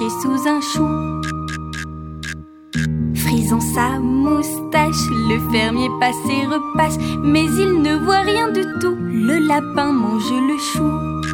caché sous un chou. Frisant sa moustache, le fermier passe et repasse, mais il ne voit rien du tout. Le lapin mange le chou.